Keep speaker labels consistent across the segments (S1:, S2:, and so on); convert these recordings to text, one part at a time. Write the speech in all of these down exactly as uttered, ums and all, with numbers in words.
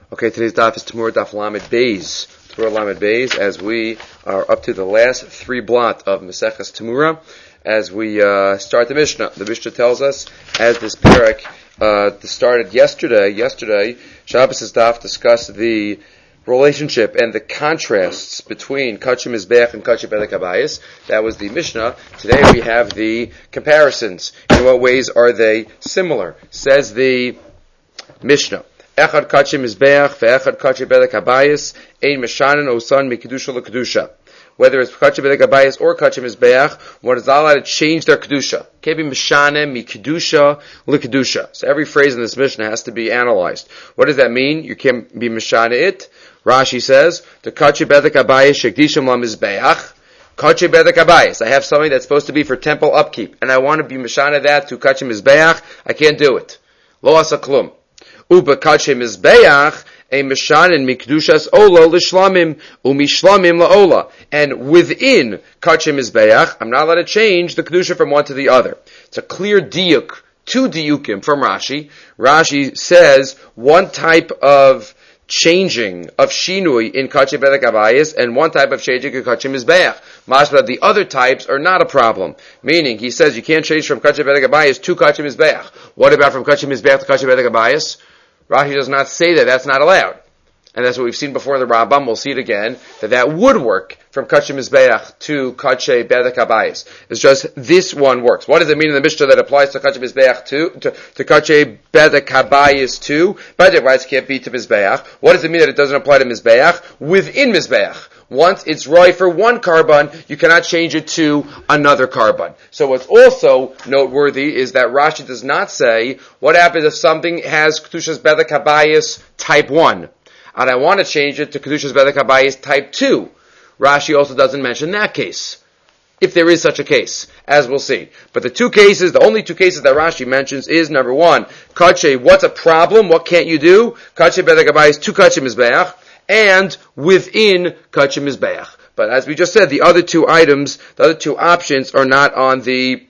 S1: Okay, today's daf is Tamura Daf Lamed Beis. Tamura Lamed Beis, as we are up to the last three blot of Maseches Tamura, as we uh, start the Mishnah. The Mishnah tells us, as this parak uh, started yesterday, yesterday, Shabbos' daf discussed the relationship and the contrasts between Kachim Mizbeach and Kachim Bedek Habayis. That was the Mishnah. Today we have the comparisons. In what ways are they similar? Says the Mishnah. Echad Kachim Mizbeach ve'echad Kachim Bedek Habayis ein meshanen osan mikidusha lekedusha. Whether it's Kachim Bedek Habayis or Kachim Mizbeach, one is not allowed to change their kedusha. Can't be meshanen mikidusha lekedusha. So every phrase in this Mishnah has to be analyzed. What does that mean? You can't be meshanen it. Rashi says, the Kachim Bedek Habayis shekdishim la Mizbeach. Kachim Bedek Habayis. I have something that's supposed to be for temple upkeep, and I want to be meshanen that to Kachim Mizbeach. I can't do it. Lo asa klum. Uba Kachim Mizbeach, a meshanen mikdushas ola l'shlamim, umishlamim la'ola. And within Kachim Mizbeach, I'm not allowed to change the kedusha from one to the other. It's a clear diuk, two diukim from Rashi. Rashi says one type of changing of shinui in Kachim Bedek Habayis and one type of changing in Kachim Mizbeach. Mashma, the other types are not a problem. Meaning, he says you can't change from Kachim Bedek Habayis to Kachim Mizbeach. What about from Kachim Mizbeach to Kachim Bedek Habayis? Rashi does not say that. That's not allowed. And that's what we've seen before in the Rambam. We'll see it again, that that would work from Kachim Mizbeach to Kachim Bedek Habayis. It's just this one works. What does it mean in the Mishnah that applies to Kachim Mizbeach to, to, to Kachim Bedek Habayis to? Bedek rights can't be to Mizbeach. What does it mean that it doesn't apply to Mizbeach? Within Mizbeach. Once it's right for one carbon, you cannot change it to another carbon. So what's also noteworthy is that Rashi does not say, what happens if something has Kedushas Bedek Habayis type one, and I want to change it to Kedushas Bedek Habayis type two. Rashi also doesn't mention that case, if there is such a case, as we'll see. But the two cases, the only two cases that Rashi mentions is, number one, Kache, what's a problem? What can't you do? Kache Bedek Habayis to Kache Mizbeach, and within Kachim Mizbeach. But as we just said, the other two items, the other two options are not on the,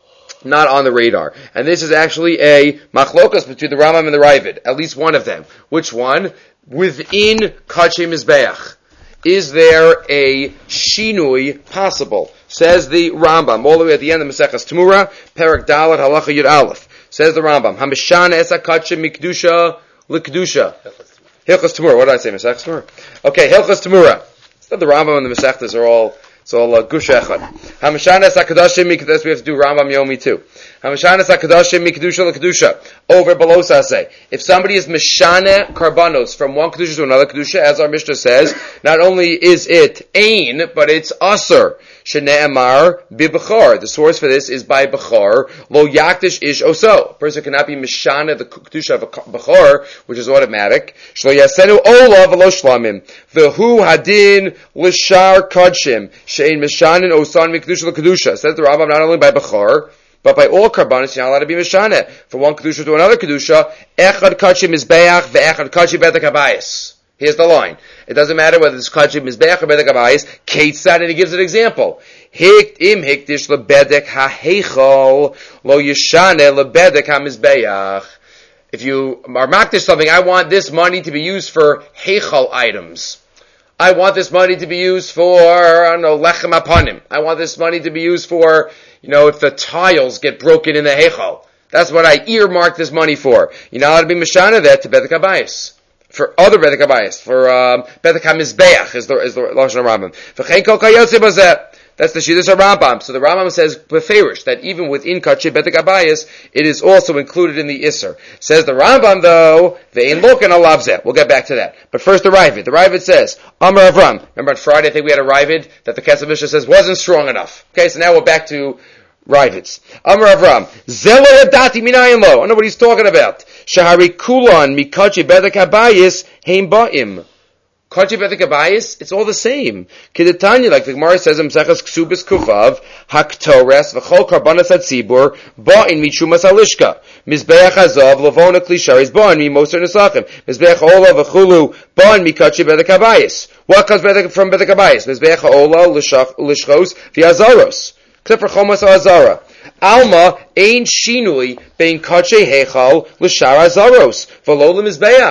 S1: not on the radar. And this is actually a machlokas between the Rambam and the Ravid. At least one of them. Which one? Within Kachim Mizbeach. Is there a shinui possible? Says the Rambam, all the way at the end of Maseches Tamura, Perek Dalet Halacha Yud Aleph. Says the Rambam, Hamishana esa Kachim mikdusha l'kedusha. Hilchos Tamura. What did I say? Maseches Tamura. Okay, Hilchos Tamura. It's not the Rambam and the Masechtas are all, it's all uh, gush echad. Hamashanas HaKadoshim Mikdash. We have to do Rambam Yomi too. Hamashanas HaKadoshim Mikdusha LeKedusha. Over below Saseh. If somebody is Meshane Karbanos from one Kedusha to another Kedusha, as our Mishnah says, not only is it Ein, but it's Aser. Shene'emar Bibachar. The source for this is by Bachar. Lo Yakdish Ish Oso. A person cannot be Meshane the Kedusha of a Bachar, which is automatic. Shlo Yasenu Ola V'lo Shlamim. V'hu Hadin L'shar Kadshim. She'en Meshanen Osan Mikdusha L'Kedusha. Says the Rambam, not only by Bachar, but by all karbanis, you're not allowed to be mishane. From one kedusha to another kedusha, echad kachim mizbeach ve'echad kachim bedek habayis. Here's the line. It doesn't matter whether it's kachim mizbeach or bedek habayis. Keitzad, and he gives an example. Hikt im hikdish lebedek ha'heichal lo yishane lebedek ha'mizbeach. If you are makdish something, I want this money to be used for heichal items. I want this money to be used for, I don't know, lechem apanim. I want this money to be used for, you know, if the tiles get broken in the heichal. That's what I earmarked this money for. You're not allowed to be mishana that to Bedek Habayis. For other Bedek Habayis. For, um, Bedek HaMizbeach is the, is the Lashon Rambam. V'chein kol kayotze bazeh. That's the Shidduch Rambam. So the Rambam says, beferish, that even within Kachim Bedek Habayis, it is also included in the Isser. Says the Rambam, though, ve'in loken alav zeh. We'll get back to that. But first the Ravid. The Ravid says, Amar Avram. Remember on Friday, I think we had a Ravid that the Kesef Mishnah says wasn't strong enough. Okay, so now we're back to Ravids. Amar Avram. Zelo yadati minayin lo. I know what he's talking about. Shahari kulan mikachi Bedek Habayis heim ba'im. Kachi Bedek Habayis, it's all the same. Kedetanya, like the Gemara says in Maseches Ksubis Kuvav, Haktores v'chol karbanas hatzibur ba'in mitrumas halishka. Mizbeach hazav lavona klisharis ba'in mi moser nesachim. Mizbeach ha'ola v'chulu ba'in mikachi Bedek Habayis. What comes from Bedek Habayis? Mizbeach ha'ola lishchos v'azaros. Except for Chomas ha'azara. Alma ein shinui bein kache heichal l'shar hazaros. V'lo l'mizbeach.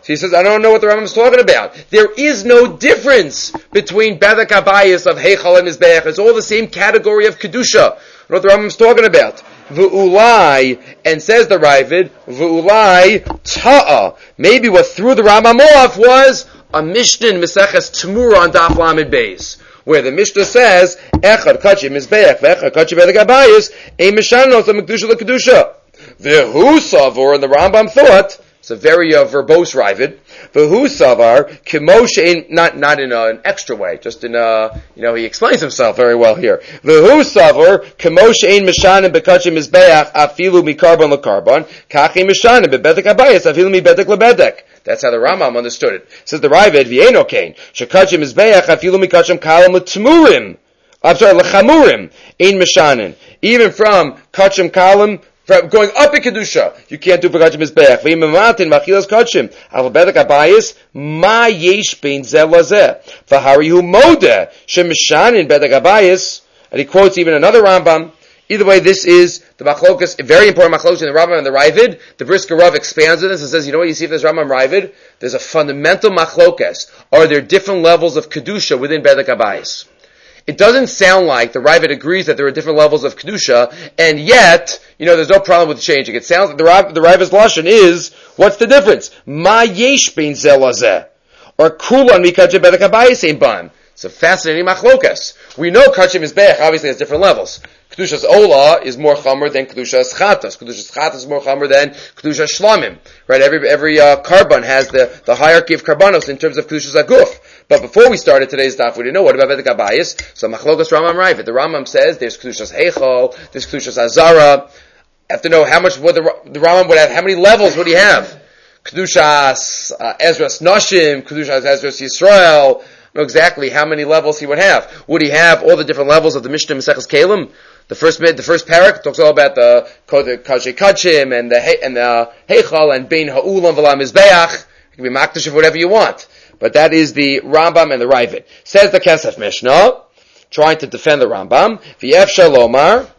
S1: So he says, I don't know what the Rambam is talking about. There is no difference between Bedek Abayis of Heichal and Mizbeach. It's all the same category of Kedusha. I don't know what the Rambam is talking about. V'ulai, and says the Ravid, V'ulai ta'a. Maybe what threw the Rambam off was a Mishnah in Meseches Temura on Daf Lamed Beis, where the Mishnah says, Echad Kachi Mizbeach, V'echad Kachi Bedek Abayis, Ein Mishanos HaMekdusha L'Kedusha. V'hu Savor, and the Rambam thought, it's a very uh, verbose Ravid. V'hu Savar, Kimoshe, not not in uh, an extra way, just in uh you know, he explains himself very well here. V'hu Savar, Kimoshe ein Mishanim Bekachim Mizbeach, Afilu Mikarbon L'Karbon, Kachi Mishanim Bebedek Abayis, Afilu Mibedek Lebedek. That's how the Rambam understood it. Says the Ravid, V'eno Kain, Shekachim Mizbeach, Afilu Mikachim Kalam L'Tmurim. I'm sorry, L'Chamurim, ein Mishanim. Even from Kachim Kalam, going up in Kedusha, you can't do V'kachim Mizbeach. V'imamatin machilas kachim. Al bedek abayis, ma yesh bein zeh lazeh. V'harihu modeh, shemishanin bedek abayis. And he quotes even another Rambam. Either way, this is the machlokas, a very important machlokas in the Rambam and the Ravid. The Brisker Rav expands on this and says, you know what you see if there's Rambam Ravid? There's a fundamental machlokas. Are there different levels of Kedusha within bedek abayis? It doesn't sound like the Ravid agrees that there are different levels of Kedusha, and yet, you know, there's no problem with changing. It sounds like the, Rav, the Ravid's Lashon is, what's the difference? Ma yesh bein zeh lazeh. Or kulan mikachim bedek abayis ein bam. It's a fascinating machlokas. We know Kachim Mizbeach obviously has different levels. Kedushas Ola is more chamer than Kedushas Chatas. Kedushas Chatas is more chamer than Kedushas Shlamim. Right? Every every uh, carbon has the, the hierarchy of karbanos in terms of Kedushas Aguf. But before we started today's daf, we didn't know what about Bedek Abayis. So Machlokas Rambam Ravid. The Rambam says there's Kedushas Heichal, there's Kedushas Azara. Have to know how much what the, the Rambam would have. How many levels would he have? Kedushas uh, Ezras Nashim, Kedushas Ezras Yisrael. Know exactly how many levels he would have. Would he have all the different levels of the Mishnah Maseches Kalim? The first the first parak talks all about the Kachei Kachim and the and the Heichal and Bein Ha'ulam V'Lam Mizbeach. You can be makdash of whatever you want, but that is the Rambam and the Ravid. Says the Kesef Mishnah, trying to defend the Rambam. V'Yefshar Lomar.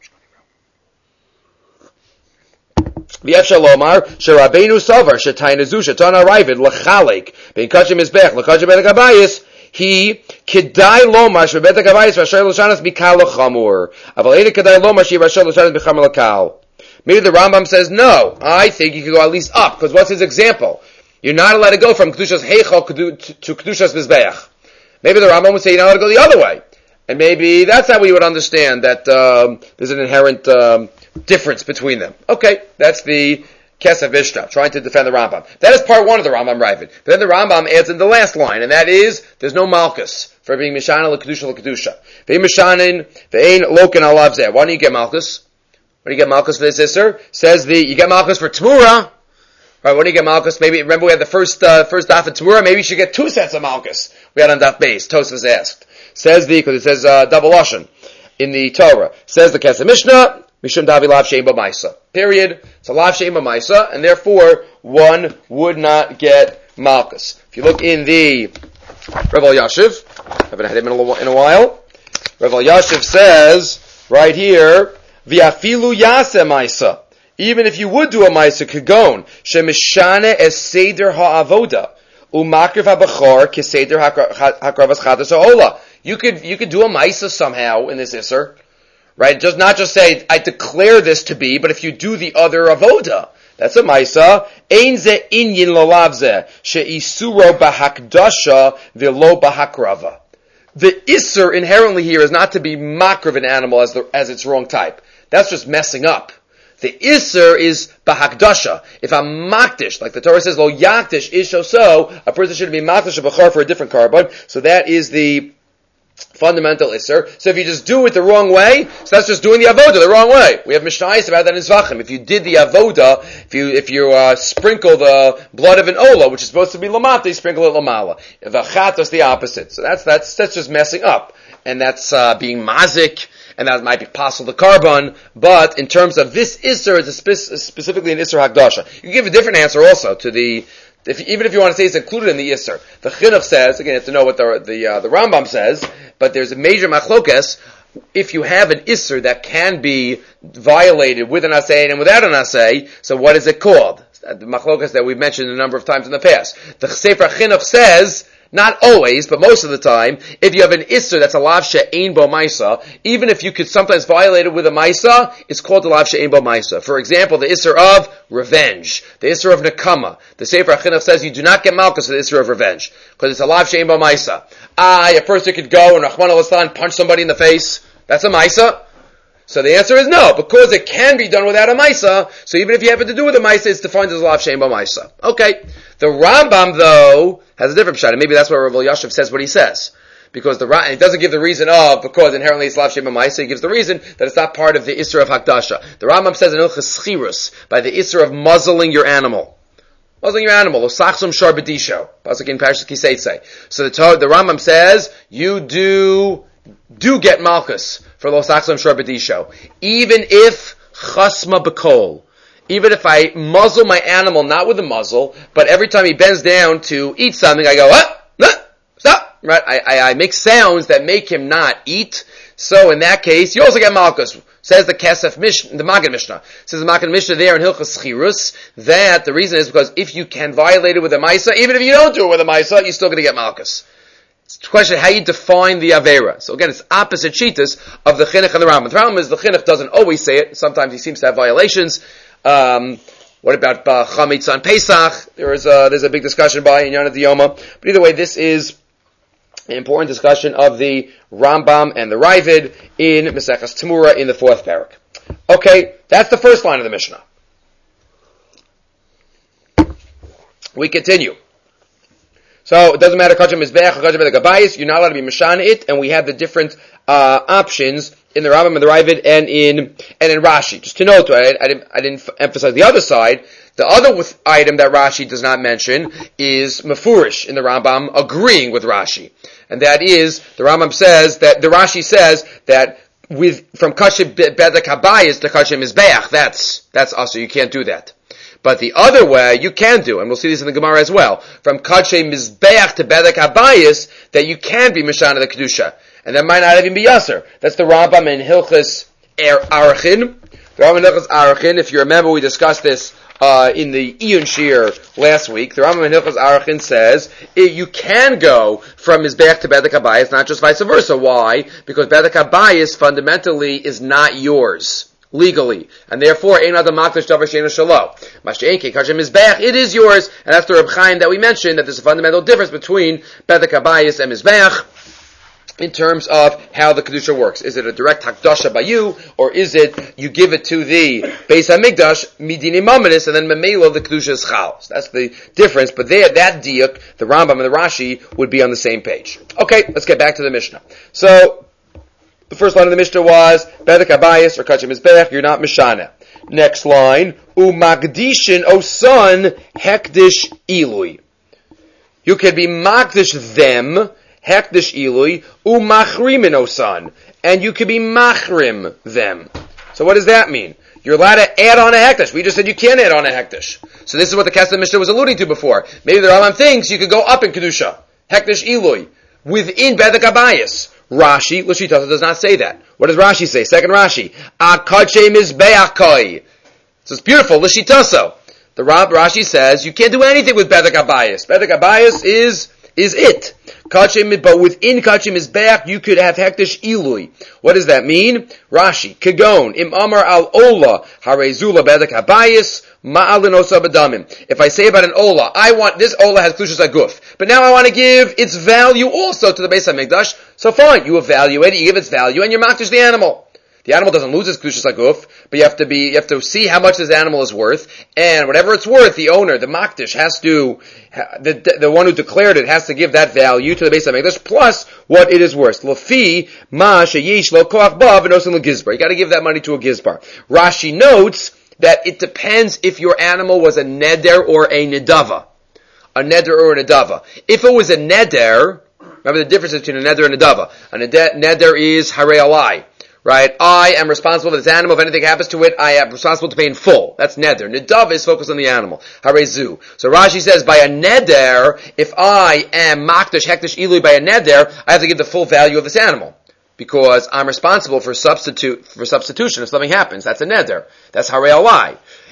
S1: V'Yefshar Lomar Sherabeinu Savar Shetainazu Shetana Ravid L'Chalik Bein Kachim Mizbeach L'Kachim Bedek Abayis. He kedai lomar shebedek abayis v'asher l'shanas mikal l'chamur. Aval eda kedai lomar shebasher l'shanas b'chamur l'kal. Maybe the Rambam says no. I think you could go at least up, because what's his example? You're not allowed to go from kedushas heichal to kedushas mizbeach. Maybe the Rambam would say you're not allowed to go the other way, and maybe that's how we would understand that um, there's an inherent um, difference between them. Okay, that's the Kesef Mishnah, trying to defend the Rambam. That is part one of the Rambam Ravid. But then the Rambam adds in the last line, and that is, there's no malchus for being Mishana l'Kedusha l'Kedusha. Ve'im Mishanin, ve'ein loken alav zeh. Why do you get malchus? Why do you get malchus for this isser? Says the, you get malchus for Tmura. Right, when do you get malchus? Maybe, remember we had the first, uh, first daf of Tmura, maybe you should get two sets of malchus. We had on daf base, Tosfos asked. Says the, because it says, uh, double lashon in the Torah. Says the Kesef Mishnah, Mishum Davi Lav Shein B'Maisa. Period. It's a Lav Shein B'Maisa, and therefore one would not get Malchus. If you look in the Rav Elyashiv, I haven't had him in a, in a while. Rav Elyashiv says right here, V'afilu Yaseh Maisa. Even if you would do a Maisa Kagon, Shemishane es Seder Ha'avoda, Umakriv HaBachor Keseder HaKravas Chadas Ha'ola. You could you could do a Maisa somehow in this Isser. Right? Just not just say, I declare this to be, but if you do the other avoda, that's a maisa. Ein ze inyin lolav ze, she'isuro bahakdasha v'lo bahakrava. The isser inherently here is not to be makrav an animal as the, as its wrong type. That's just messing up. The isser is bahakdasha. If I'm makdish, like the Torah says, lo yakdish isho so, a person should be makdish a bachar for a different carbon. So that is the fundamental isser. So if you just do it the wrong way, so that's just doing the avoda the wrong way. We have mishnayos about that in Zvachim. If you did the avoda, if you if you uh, sprinkle the blood of an ola, which is supposed to be lamata, you sprinkle it lamala. If a chat is the opposite. So that's that's that's just messing up, and that's uh, being mazik, and that might be possible the carbon. But in terms of this isser, it's a spe- specifically an isser hakdasha. You can give a different answer also to the. If, even if you want to say it's included in the Isser, the Chinuch says, again, you have to know what the the, uh, the Rambam says, but there's a major machlokes. If you have an Isser that can be violated with an Asay and without an Asay, so what is it called? The machlokas that we've mentioned a number of times in the past. The Sefer Chinuch says, not always, but most of the time, if you have an Isser that's a Lav She'ein Bo Maisa, even if you could sometimes violate it with a Maisa, it's called the Lav She'ein Bo Maisa. For example, the Isser of revenge, the Isser of Nekama. The Sefer Chinuch says you do not get Malchus with the Isser of revenge, because it's a Lav She'ein Bo Maisa. Ah, a person could go and Rahman al-Islam punch somebody in the face. That's a Maisa. So the answer is no, because it can be done without a Maisa, so even if you happen to do with a Maisa, it's defined as a Lav She'ein Bo Maisa. Okay. The Rambam, though, has a different shot, and maybe that's why Rav Elyashiv says what he says. Because the it doesn't give the reason of, because inherently it's Lav She'ein Bo Maisa, he gives the reason that it's not part of the Isser of Hakdasha. The Rambam says in Ilchas Schirus, by the Isser of muzzling your animal. Muzzling your animal, Osachsum Shar B'disho. Pasuk in Parashas Kiseitze. So the, the Rambam says, you do, do get Malchus for Osachsum Shar B'disho. Even if Chasma B'kol. Even if I muzzle my animal, not with a muzzle, but every time he bends down to eat something, I go, ah, ah, stop, right? I, I, I make sounds that make him not eat. So in that case, you also get Malchus. Says the Kesef Mishnah, the Maggid Mishnah. Says the Maggid Mishnah there in Hilchas Schirus, that the reason is because if you can violate it with a Maisa, even if you don't do it with a Maisa, you're still going to get Malchus. It's the question how you define the Avera. So again, it's opposite Shitas of the Chinuch and the Rambam. The Rambam is the Chinuch doesn't always say it. Sometimes he seems to have violations. Um, what about uh, Chametz on Pesach? There is a, there's a big discussion by Inyana Diyoma. But either way, this is an important discussion of the Rambam and the Ravid in Maseches Temura in the fourth parak. Okay, that's the first line of the Mishnah. We continue. So it doesn't matter Kachim Mizbeach or Kachim Gabayis, you're not allowed to be Mashana it, and we have the different uh, options in the Rambam and the Ravid and in and in Rashi. Just to note, I, I, didn't, I didn't emphasize the other side. The other with, item that Rashi does not mention is Mefurish in the Rambam agreeing with Rashi. And that is, the Rambam says that, the Rashi says that with, from Kachim Bedek Habayis to Kachim Mizbeach, that's, that's also, you can't do that. But the other way, you can do, and we'll see this in the Gemara as well, from Kachim Mizbeach to Bedek Habayis, that you can be Mishana the Kedusha. And that might not even be Yasser. That's the Rambam in Hilchas Arachin. The Rambam in Hilchas Arachin, if you remember, we discussed this uh, in the Iyun Shir last week. The Rambam in Hilchas Arachin says it, you can go from Mizbeach to Bedek Habayis, not just vice versa. Why? Because Bedek Habayis fundamentally is not yours legally, and therefore ein adam makdash davar she'eino shelo. Mash'enke kachim mizbeach, it is yours, and that's the Reb Chaim that we mentioned, that there's a fundamental difference between Bedek Habayis and Mizbeach in terms of how the kedusha works. Is it a direct hakdasha by you, or is it you give it to the Beis Hamikdash midini mamanis, and then memelo the kedusha is chal? So that's the difference. But there, that diuk, the Rambam and the Rashi would be on the same page. Okay, let's get back to the Mishnah. So the first line of the Mishnah was Bedek Habayis or Kachim Mizbeach, you're not Mishana. Next line, Umagdishin, O son, Hekdish Ilui. You can be Magdish them, Hekdish Ilui, Umachrimin, O son, and you can be Machrim them. So what does that mean? You're allowed to add on a Hekdish. We just said you can't add on a Hekdish. So this is what the Kesef Mishnah was alluding to before. Maybe the Rambam thinks you could go up in Kedusha. Hekdish Ilui. Within Bedek Habayis. Rashi, Lashitasa does not say that. What does Rashi say? Second Rashi. Akache mizbeachai. So it's beautiful. Lashitasa. The Rab Rashi says you can't do anything with Bedek Habayis. Bedek Habayis is, is it. Kache, but within Kache mizbeach you could have Hektish Ilui. What does that mean? Rashi. Kagon. Im Amar al Ola. Harezula Bedek Habayis. If I say about an Ola, I want, this Ola has Klushas Aguf, but now I want to give its value also to the Beis HaMikdash, so fine, you evaluate it, you give its value, and you makdish the animal. The animal doesn't lose its Klushas Aguf, but you have to be, you have to see how much this animal is worth, and whatever it's worth, the owner, the makdish, has to, the, the one who declared it has to give that value to the Beis HaMikdash, plus what it is worth. Lafi, ma, sheyish, lo koach ba, v'nosin l'gizbar. You gotta give that money to a gizbar. Rashi notes that it depends if your animal was a neder or a nedava. A neder or a nedava. If it was a neder, remember the difference between a neder and a nedava. A neder is harei alai. Right? I am responsible for this animal. If anything happens to it, I am responsible to pay in full. That's neder. Nedava is focused on the animal. Harei zu. So Rashi says, by a neder, if I am makdash, hekdash, ilui by a neder, I have to give the full value of this animal. Because I'm responsible for substitute, for substitution if something happens. That's a neder. That's harei alai.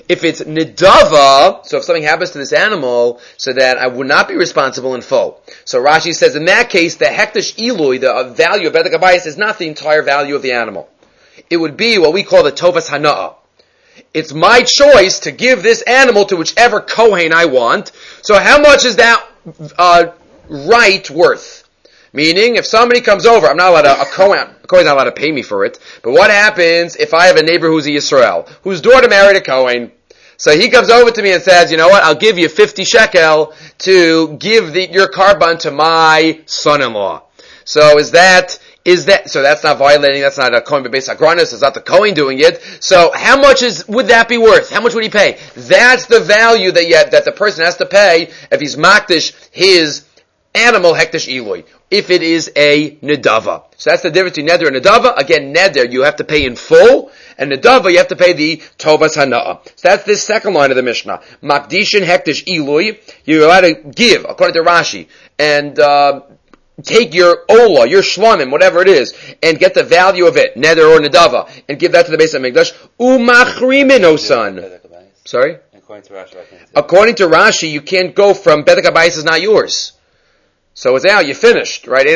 S1: If it's nidava, so if something happens to this animal, so that I would not be responsible in full. So Rashi says in that case, the hektish ilui, the value of bedek habayis, is not the entire value of the animal. It would be what we call the tovas hana'ah. It's my choice to give this animal to whichever kohen I want. So how much is that uh, right worth? Meaning, if somebody comes over, I'm not allowed to, a kohen, a kohen's not allowed to pay me for it. But what happens if I have a neighbor who's a Yisrael, whose daughter married a kohen? So he comes over to me and says, you know what, I'll give you fifty shekel to give the, your carbon to my son-in-law. So is that, is that, so that's not violating, that's not a kohen based agronis, it's not the kohen doing it. So how much is, would that be worth? How much would he pay? That's the value that yet, that the person has to pay if he's makdish his animal hektish ilui, if it is a nedava. So that's the difference between neder and nedava. Again, neder you have to pay in full, and nedava you have to pay the tovas hana'ah. So that's this second line of the Mishnah. Makdishin hektish ilui, you're allowed to give, according to Rashi, and uh, take your ola, your shlamim, whatever it is, and get the value of it, neder or nedava, and give that to the base of Mikdash. Umachrimin, O son. Sorry? According to Rashi, according to Rashi, you can't go from bedek habayis is not yours. So it's out, you finished, right?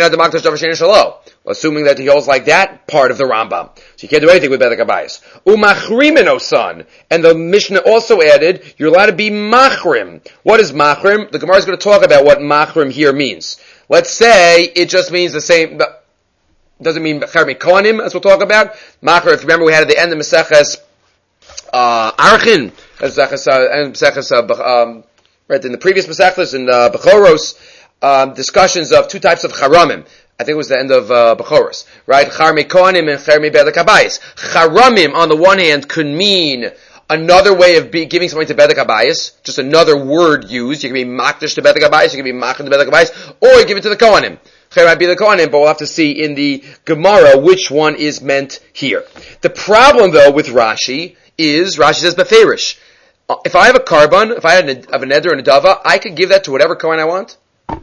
S1: Assuming that he holds like that, part of the Rambam. So you can't do anything with bedek habayis. Umachrimin, O son. And the Mishnah also added, you're allowed to be machrim. What is machrim? The Gemara is going to talk about what machrim here means. Let's say it just means the same, doesn't mean charmi kohanim, as we'll talk about. Machrim, if you remember, we had at the end of Maseches, uh, Archin, Maseches, uh, Maseches, uh, um, right, in the previous Maseches, in, uh, Bechoros, Um, discussions of two types of charamim. I think it was the end of uh, Bechoros, right? Charmi kohanim and charmi bedek habayis. Charamim, on the one hand, could mean another way of be, giving something to bedek habayis, just another word used. You can be makdish to bedek habayis, you can be makdish to bedek habayis, or you give it to the kohanim. Chayr might be the kohanim, but we'll have to see in the Gemara which one is meant here. The problem, though, with Rashi is Rashi says beferish. If I have a carbon, if I have a neder and a dava, I could give that to whatever kohen I want.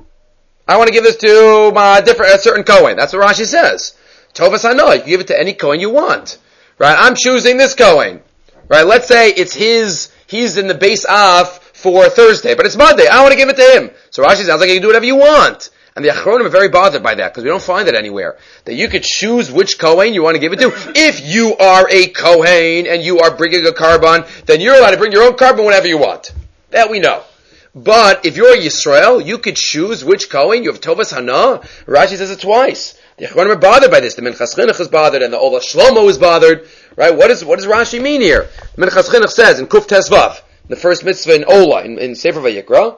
S1: I want to give this to my different, a certain Kohen. That's what Rashi says. Tovas hana'ah, you can give it to any Kohen you want. Right? I'm choosing this Kohen. Right? Let's say it's his, he's in the base off for Thursday, but it's Monday. I want to give it to him. So Rashi sounds like you can do whatever you want. And the Achronim are very bothered by that, because we don't find it anywhere. That you could choose which Kohen you want to give it to. If you are a Kohen and you are bringing a carbon, then you're allowed to bring your own carbon whenever you want. That we know. But if you're a Yisrael, you could choose which Kohen. You have Tovas Hana'ah. Rashi says it twice. The Achronim are bothered by this. The Minchas Chinuch is bothered, and the Ola Shlomo is bothered. Right? What is what does Rashi mean here? The Minchas Chinuch says in Kuf Tesvav, the first mitzvah in Ola in, in Sefer Vayikra,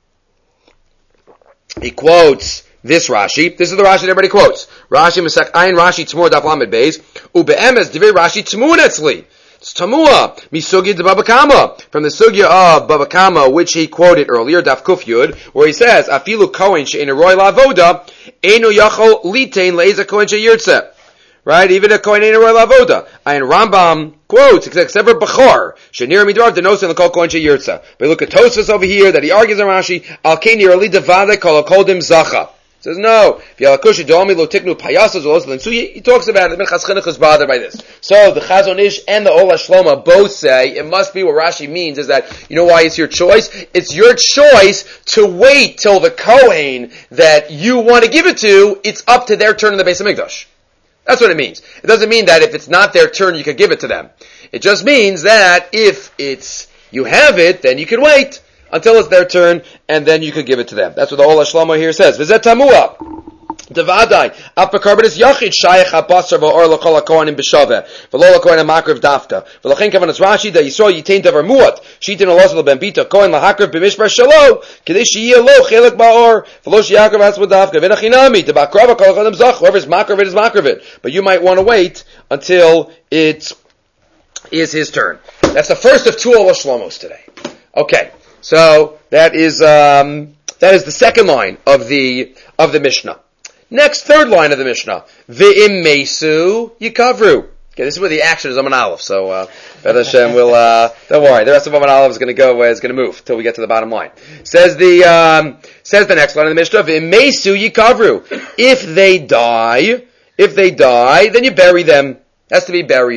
S1: he quotes this Rashi. This is the Rashi that everybody quotes. Rashi Masech Ayin Rashi Tzmur Daf Lamed Beis Ube'emes Divrei Rashi Tzmur Etzli. It's Tamua, Misugi de Baba Kama, from the Sugya of Baba Kama, which he quoted earlier, Daf Kuf Yud, where he says, Afilu Kohen she'in a roy lavoda, Einu yachol litain le'eza Kohen she'yirtze. Right? Even a Kohen ain't a roy lavoda. And Rambam quotes, except for Bechor, she'nir midvar denosin l'kol Kohen she'yirtze. But look at Tosfos over here, that he argues on Rashi, Al kein yirali devade kol akodim zacha. Says no. He talks about it. The Minchas Chinuch is bothered by this. So the Chazon Ish and the Ola Shloma both say it must be what Rashi means is that, you know why it's your choice? It's your choice to wait till the Kohen that you want to give it to, it's up to their turn in the Beis HaMikdash. That's what it means. It doesn't mean that if it's not their turn you can give it to them. It just means that if it's, you have it, then you can wait until it's their turn, and then you could give it to them. That's what the Ola Shlomo here says. V'zet tamua. Devadai. Af bekarbanis yachid shayach habasar v'or l'kol ha'kohanim b'shaveh. V'lo l'kohen ha'makriv dafta. V'lachin kavanas Rashi that Yisrael yitain davar muat. Shitin alos l'ben bita kohen l'hakriv b'mishbar shalo. Kedei sheyeh lo chelek ba'or. V'lo sheyakriv has b'dafka. V'nachinami. Debakrava kol ha'kohanim zach. Whoever's makriv is makriv. But you might want to wait until it is his turn. That's the first of two Ola Shlomos today. Okay. So that is um, that is the second line of the of the Mishnah. Next, third line of the Mishnah: V'im mesu yikavru. Okay, this is where the action is Aman Aleph. So, uh, B'ez Hashem will uh, don't worry. The rest of Aman Aleph is going to go is going to move till we get to the bottom line. Says the um, says the next line of the Mishnah: V'im mesu yikavru. If they die, if they die, then you bury them. Has to be buried.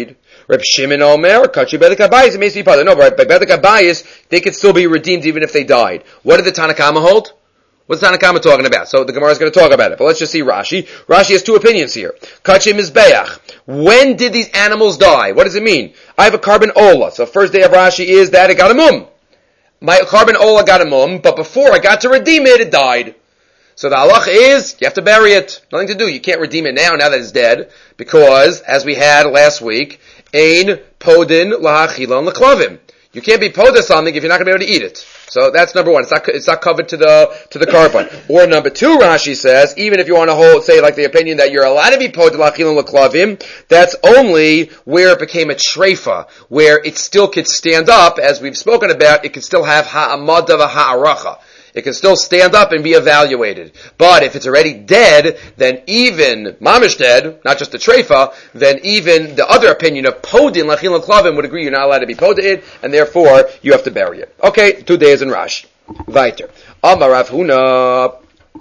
S1: Reb Shimon Omer, Kachi Bedek Abayis, it may be potter. No, but by Bedek Abayis, they could still be redeemed even if they died. What did the Tanna Kama hold? What's the Tanna Kama talking about? So the Gemara is going to talk about it. But let's just see Rashi. Rashi has two opinions here. Kachi Mizbeach. When did these animals die? What does it mean? I have a carbon ola. So first day of Rashi is that it got a mum. My carbon ola got a mum, but before I got to redeem it, it died. So the halach is, you have to bury it. Nothing to do. You can't redeem it now, now that it's dead, because, as we had last week, ein podin lahachilon leklavim. You can't be poda something if you're not going to be able to eat it. So that's number one. It's not, it's not covered to the, to the carbon. Or number two, Rashi says, even if you want to hold, say, like the opinion that you're allowed to be poda lahachilon leklavim, that's only where it became a treifa, where it still could stand up, as we've spoken about, it could still have ha'amada v'ha'aracha. It can still stand up and be evaluated. But if it's already dead, then even mamish dead, not just the treifa, then even the other opinion of podin lachil klavim would agree you're not allowed to be podin, and therefore you have to bury it. Okay, two days in Rashi. Weiter. Amar Rav Huna.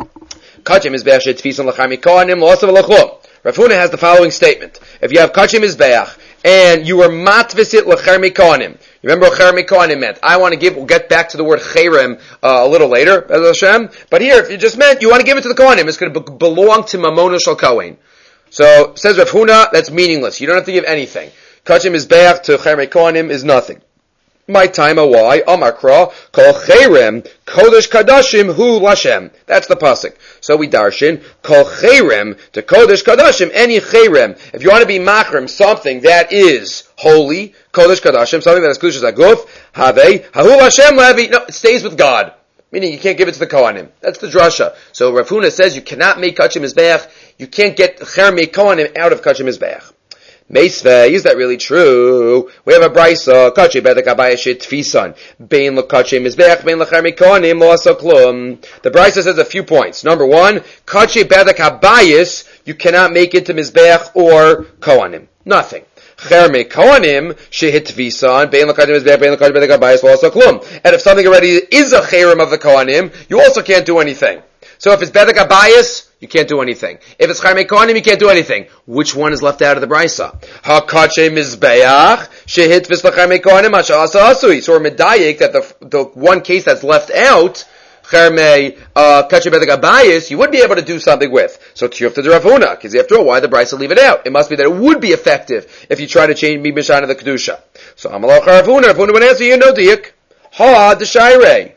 S1: Kachim is be'ashet tfisan lachami kohanim lo'asav lachum. Rav Huna has the following statement. If you have kachim is be'ach, and you were matvisit l'chermi kohanim. You remember what chermi kohanim meant? I want to give, we'll get back to the word cherem uh, a little later, Be'ez Hashem. But here, if you just meant, you want to give it to the kohanim, it's going to be- belong to mamona shel kohen. So, says Rav Huna, that's meaningless. You don't have to give anything. Kachim is be'ach to chermi kohanim is nothing. My time a why? Amakra kol cherem kodesh kadashim hu lashem. That's the pasuk. So we darshin kol cherem to kodesh kadashim any cherem. If you want to be machrim something that is holy kodesh kadashim, something that is kedushas aguf have hahu lashem levi. No, it stays with God. Meaning you can't give it to the kohanim. That's the drasha. So Rav Huna says you cannot make kachim mizbeach. You can't get cherem kohanim out of kachim mizbeach. Meisvei, is that really true? We have a brisa, kachi bedek abayis tfisan, bein l'kachi mizbeach, bein l'chermi kohanim lo asa klum. The brisa says a few points. Number one, kachi bedek abayis, you cannot make it to mizbeach or kohanim. Nothing. Chermi kohanim shehit tfisan, bein l'kachi mizbeach, bein l'kachi bedek abayis lo asa klum. And if something already is a cherem of the kohanim, you also can't do anything. So if it's bedek abayis, you can't do anything. If it's Chaimei Kohanim, you can't do anything. Which one is left out of the brisa? Hakache mizbeach shehit v'slachaimei Kohanim ha'sha'asa asui. So we're medayik that the the one case that's left out, Chaimei kache bedek abayis, you would be able to do something with. So tiyuf to the Rav Huna, because after all, why the brisa leave it out? It must be that it would be effective if you try to change mibishan of the kedusha. So Amalach Rav Huna, Rav Huna would answer you no diuk. Ha d'shayrei.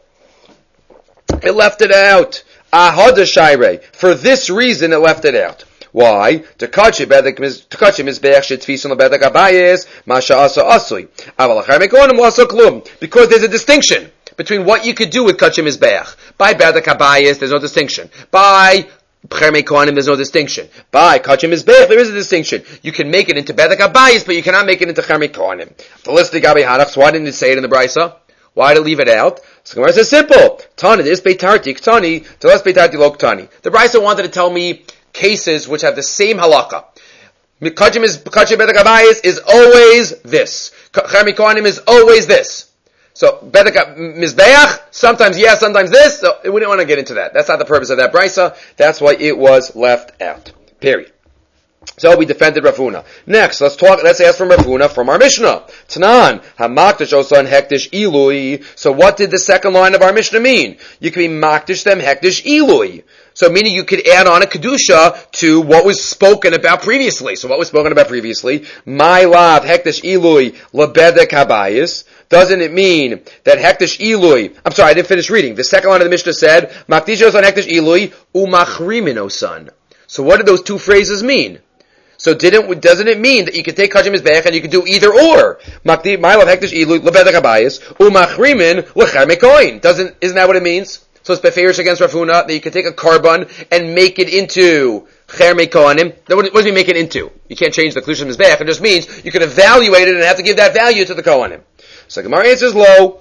S1: It left it out. Ahada shayrei. For this reason, it left it out. Why? To kachi bedek mizbeach shetfisun lebedek abayis masha asa asui. Aval achar mekonim wasa klum. Because there's a distinction between what you could do with kachi mizbeach. By bedek abayis, there's no distinction. By chermei kohanim, there's no distinction. By kachi mizbeach, there is a distinction. You can make it into bedek abayis, but you cannot make it into chermei kohanim. The list of gabi hanach. So why didn't it say it in the brisa? Why to leave it out? So Gemara says simple. Tani, this beitarti ktani, to less beitarti lo ktani. The brisa wanted to tell me cases which have the same halakha. Kachim is kachim bedek abayis is always this. Chermi kohanim is always this. So bedek mizbeach, sometimes yes, sometimes this. So we didn't want to get into that. That's not the purpose of that brisa. That's why it was left out. Period. So we defended Rav Huna. Next, let's talk. Let's ask from Rav Huna from our Mishnah. Tanan hamakdish osan hektish ilui. So what did the second line of our Mishnah mean? You can be makdish them hektish ilui. So meaning you could add on a kedusha to what was spoken about previously. So what was spoken about previously? My lav hektish ilui lebedek habayis. Doesn't it mean that hektish ilui? I'm sorry, I didn't finish reading. The second line of the Mishnah said makdish osan hektish ilui umachrimin osan. So what did those two phrases mean? So didn't, doesn't it mean that you can take kachim mizbeach and you can do either or? Makdi, ma'alav hektish ilu, lebedek habayis, umachrimin, l'chermei kohen. Doesn't, isn't that what it means? So it's beferish against Rav Huna that you can take a carbon and make it into chermei kohanim. What does it make it into? You can't change the klushim mizbeach. It just means you can evaluate it and have to give that value to the kohanim. So Gemara answers low.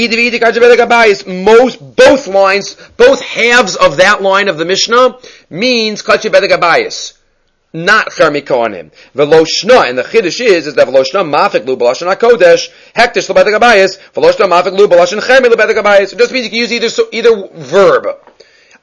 S1: Most, both lines, both halves of that line of the Mishnah means kachim bedek habayis. Not chermi kohanim. Veloshna, and the chiddush is, is that veloshna mafik lu b'lashon hakodesh, hektish lebedek habayis, veloshna mafik lu b'lashon chermi lebedek habayis. It just means you can use either, either verb.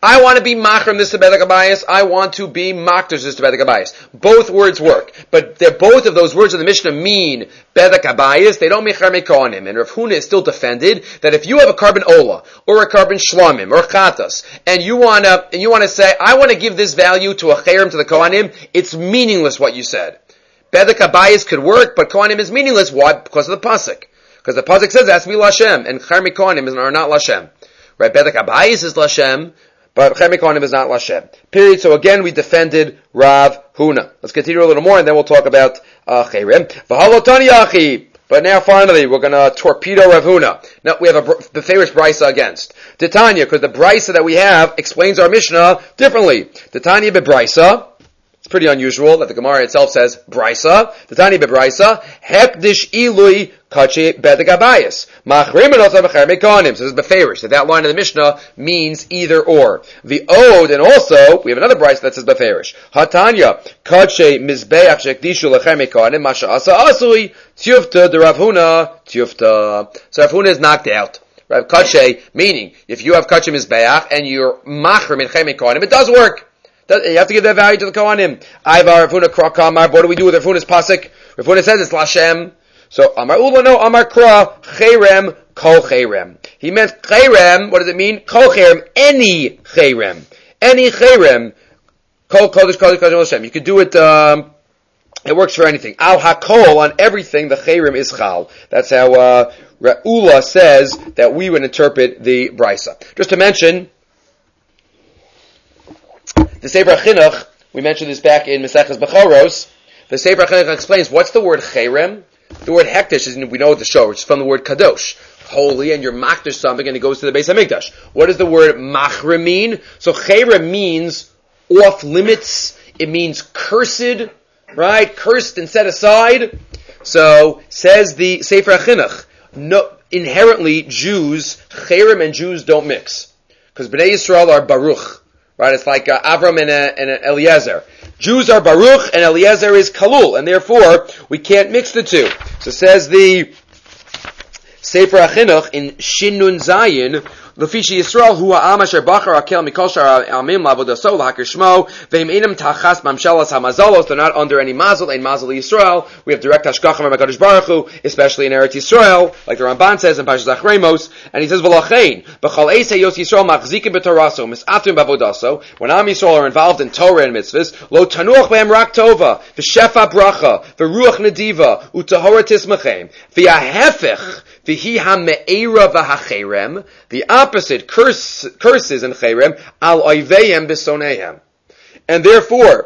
S1: I want to be machrim this to Bedek Abayis. I want to be makdash this to Bedek Abayis. Both words work, but they're both of those words in the Mishnah mean Bedek Abayis. They don't mean Charmei Kohanim. And Rav Huna is still defended that if you have a carbon ola or a carbon shlamim or chatas, and you want to and you want to say, I want to give this value to a cherem to the Kohanim, it's meaningless what you said. Bedek Abayis could work, but Kohanim is meaningless. Why? Because of the pasuk. Because the pasuk says it has to be Lashem, and Charmei Kohanim are not Lashem. Right? Bedek Abayis is Lashem, but Charmei Kohanim is not Lashem. Period. So again, we defended Rav Huna. Let's continue a little more, and then we'll talk about uh, Cherem. V'halotani yachi. But now finally, we're going to torpedo Rav Huna. Now, we have a the famous brisa against Titania, because the brisa that we have explains our Mishnah differently. Titania bebrisa. It's pretty unusual that the Gemara itself says brisa. Titania bebrisa. Hekdish ilui kache bedek abayis. Machrim enosav b'chermei kohanim. So this is beferish. So that line of the Mishnah means either or. The ode, and also, we have another brisa that says beferish. Hatanya kache mizbeach shekdishu lechermei kohanim. Masha asa asui. Tiyufta de Rav Huna. Tiyufta. So Rav Huna is knocked out. Rav Kache, meaning, if you have kache mizbeach and you're machrim in chermei kohanim, it does work. You have to give that value to the Kohanim. Ivar, Rav Huna, Kra, Kamar. What do we do with Rav Huna's pasuk? Rav Huna says it's Lashem. So, Amar Ula, no, Amar Kra, Cherem, Kol Cherem. He meant Cherem, what does it mean? Kol Cherem, any Cherem. Any Cherem. Kol Kodesh, Kodesh, Kodesh, Lashem. You could do it, um, it works for anything. Al HaKol, on everything, the Cherem is Chal. That's how, uh, Ula says that we would interpret the Brisa. Just to mention, the Sefer HaChinuch, we mentioned this back in Maseches Bechoros, the Sefer HaChinuch explains what's the word Cherem. The word hektish is, we know at the show, it's from the word kadosh, holy, and you're makdash something, and it goes to the Beis HaMikdash. What does the word machrim mean? So cherem means off limits. It means cursed, right? Cursed and set aside. So says the Sefer HaChinuch, no, inherently Jews, cherem and Jews don't mix, because Bnei Yisrael are baruch. Right, it's like uh, Avram and, uh, and uh, Eliezer. Jews are Baruch and Eliezer is Kalul, and therefore we can't mix the two. So says the Sefer HaChinuch in Shin Nun Zayin, Lefishi Yisrael hu ha'am asher bachar akel mikol shar ha'amim la'avodaso l'hakir shmo ve'im einam tachas mamshelas ha'mazalos. They're not under any mazel, ein mazel Yisrael. We have direct hashgacha from HaKadosh Baruch Hu, especially in Eretz Yisrael, like the Ramban says in Parshas Achremos, and he says v'lachein b'chal eisei yos Yisrael machzikim b'toraso mis'atrim b'avodaso. When Am Yisrael are involved in Torah and mitzvahs, lo tanuach be'em rak tova v'shefa bracha v'ruach nediva u'tahora tismachem v'yahefech v'hi ha'me'era v'hacherem. The opposite, curse, curses in cherem, al oiveyem b'sonehem. And therefore,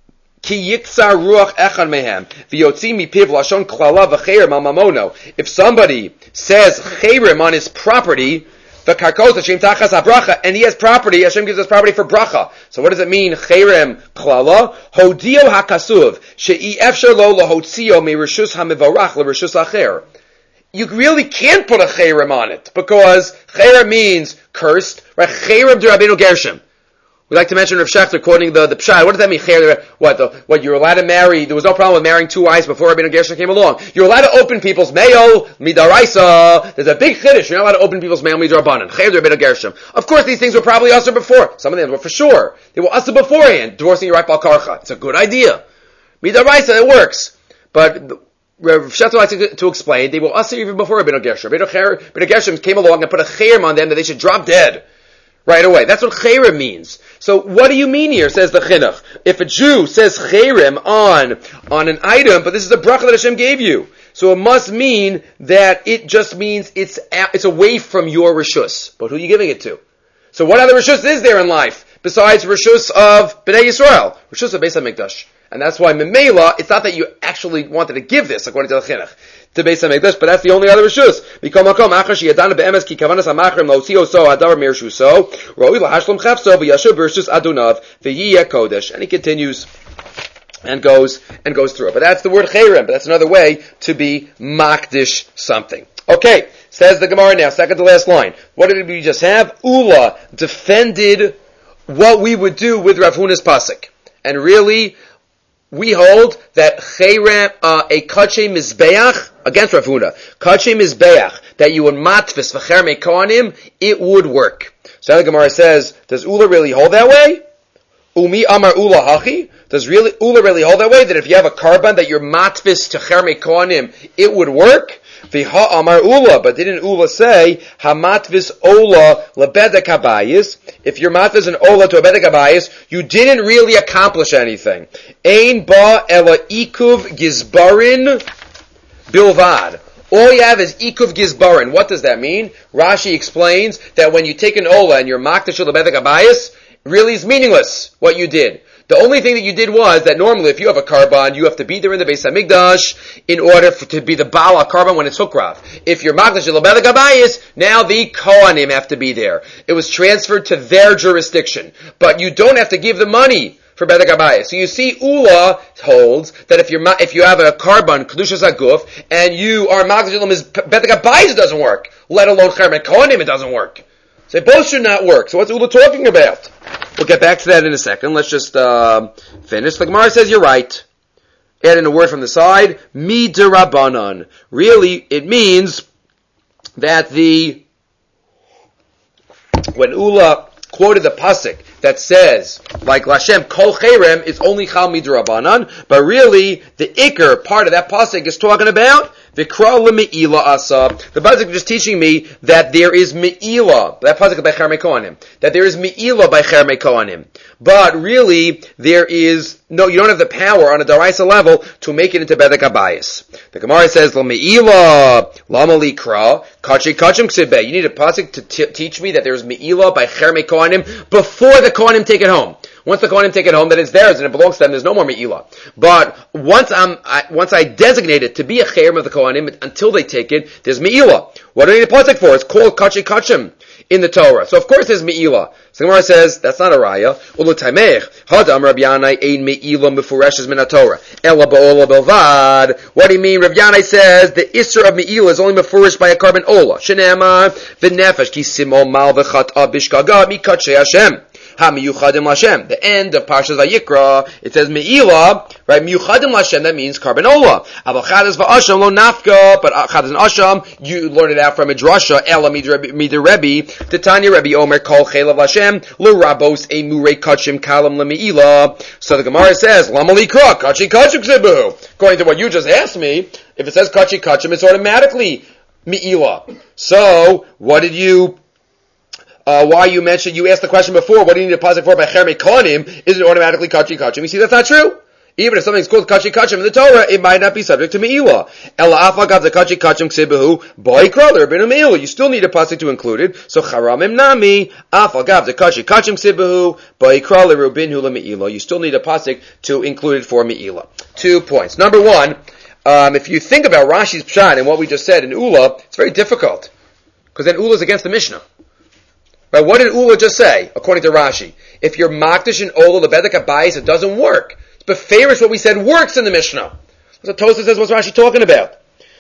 S1: ki yiksar ruach echad mehem, v'yotzi mipiv lashon klala v'cherem al mamono. If somebody says cherem on his property, v'karkos Hashem tachas habracha, and he has property, Hashem gives us property for bracha. So what does it mean, cherem klala? Hodio hakasuv, she'i efsher lo lahotzio me rishus hamivarach le rishus acher. You really can't put a cherem on it, because cherem means cursed, right? Cherem de Rabbeinu Gershom. We like to mention Rav Shechter quoting the, the Pshat. What does that mean, cherem? What, the, what, you're allowed to marry, there was no problem with marrying two wives before Rabbeinu Gershom came along. You're allowed to open people's mail, midaraisa. There's a big chiddush. You're not allowed to open people's mail, midarabanan. Cherem de Rabbeinu Gershom. Of course, these things were probably usher before. Some of them were for sure. They were usher beforehand, divorcing your wife al karcha. It's a good idea. Midaraisa, it works. But, Rav Shechter likes to, to explain, they were usher even before Rabbeinu Gershom. Rabbeinu Gershom came along and put a cherem on them that they should drop dead right away. That's what cherem means. So what do you mean here, says the Chinuch? If a Jew says cherem on, on an item, but this is a bracha that Hashem gave you, so it must mean that it just means it's, it's away from your rishus. But who are you giving it to? So what other rishus is there in life besides rishus of Bnei Yisrael? Rishus of Beis HaMikdash. And that's why Memela, it's not that you actually wanted to give this, according to the Chinuch, to Beis HaMikdash, but that's the only other rishus. Mikol makom, achar sheyadana be'emes ki kavanas ha'machrim la'otzio so ha'davar mirshuso, ro'i lahashlam chefso v'yashuv b'rishus adunav v'yiyeh kodesh. And he continues and goes and goes through it. But that's the word cherem, but that's another way to be makdish something. Okay, says the Gemara now, second to last line. What did we just have? Ula defended what we would do with Rav Huna's pasuk. And really, we hold that cherem, uh, a kache mizbeach, against Rav Huna, kache mizbeach, that you would matvis v'chermei kohanim, it would work. So now the Gemara says, does Ula really hold that way? Umi Amar Ula Hachi? Does really Ula really hold that way? That if you have a carbon that you're matvis to Chermei Kohanim, it would work? V'ha Amar Ula, but didn't Ula say Hamatvis Ola lebedek habayis? If you're matvis an Ola to a bedek habayis, you didn't really accomplish anything. Ein ba ela ikuv gizbarin bilvad. All you have is ikuv gizbarin. What does that mean? Rashi explains that when you take an Ola and you're makdash lebedek habayis, really is meaningless what you did. The only thing that you did was that normally if you have a carbon, you have to be there in the Beis HaMikdash in order for, to be the Baal carbon when it's hukrav. If you're Magdash L'Bedek Habayis, now the Kohanim have to be there. It was transferred to their jurisdiction. But you don't have to give the money for Bedek Habayis. So you see, Ula holds that if you're if you have a carbon, Kedushas HaGuf, and you are Magdash L'Bedek Habayis, it doesn't work. Let alone Chermei Kohanim, it doesn't work. So both should not work. So what's Ula talking about? We'll get back to that in a second. Let's just uh, finish. The Gemara says you're right. Add in a word from the side. Midirabanan. Really, it means that the when Ula quoted the pasuk that says, like Lashem Kol Cherem, it's only Chal Midirabanan, but really the Iker part of that pasuk is talking about Vikra le'me'ila asa. The pasuk is just teaching me that there is me'ila. That pasuk by Chermei Kohanim. That there is me'ila by Chermei Kohanim. But really, there is no. You don't have the power on a daraisa level to make it into bedek habayis. The Gemara says le'me'ila lama likra kachi kachim ksibeh. You need a pasuk to t- teach me that there is me'ila by Chermei Kohanim before the Kohanim take it home. Once the Kohanim take it home, then it's theirs and it belongs to them. There's no more me'ila. But once I'm, I, once I designate it to be a chayrim of the Kohanim, until they take it, there's me'ila. What do I need a pasuk for? It's called kachi kachim in the Torah. So of course there's me'ila. So Gemara says that's not a raya. Ulu taimech hadam Rabbi Yanai ein me'ila mefureshes min Torah ela ba'ola belvad. What do you mean? Rabbi Yanai says the isser of me'ila is only mefurish by a carbon ola. Shenema v'nefesh ki simo mal v'chata bishkaga mikatshei Hashem. Ha-miyuchadim Lashem. The end of Parshas Vayikra, it says Me'ila, right? Miyuchadim Lashem, that means carbon ola. Aval chadas v'asham lo nafka, but chadas and asham, you learn it out from a drasha, ela midir Rebbe, Titania Rebbe Omer, kol chelav Lashem, lo rabos e murei kachim kalam le Me'ila. So the Gemara says, lama likra, kachi kachim ksibu. According to what you just asked me, if it says kachi kachim, it's automatically Me'ila. So, what did you Uh, why you mentioned, you asked the question before, what do you need a pasuk for by Chermei Kohanim? Is it automatically kachi kachim? You see, that's not true. Even if something's called kachi kachim in the Torah, it might not be subject to me'ila. Ela afagav the kachi kachim ksibahu boikra l'rabbeinu me'ila. You still need a pasuk to include it. So charamim nami afagav the kachi kachim ksibahu boikra l'rabbeinu me'ila. You still need a pasuk to include it for me'ila. Two points. Number one, um, if you think about Rashi's pshat and what we just said in Ula, it's very difficult because then Ula is against the Mishnah. But what did Ula just say, according to Rashi? If you're makdash and Ola, the bedek habayis, it doesn't work. But favorites what we said works in the Mishnah. So Tosfos says, what's Rashi talking about?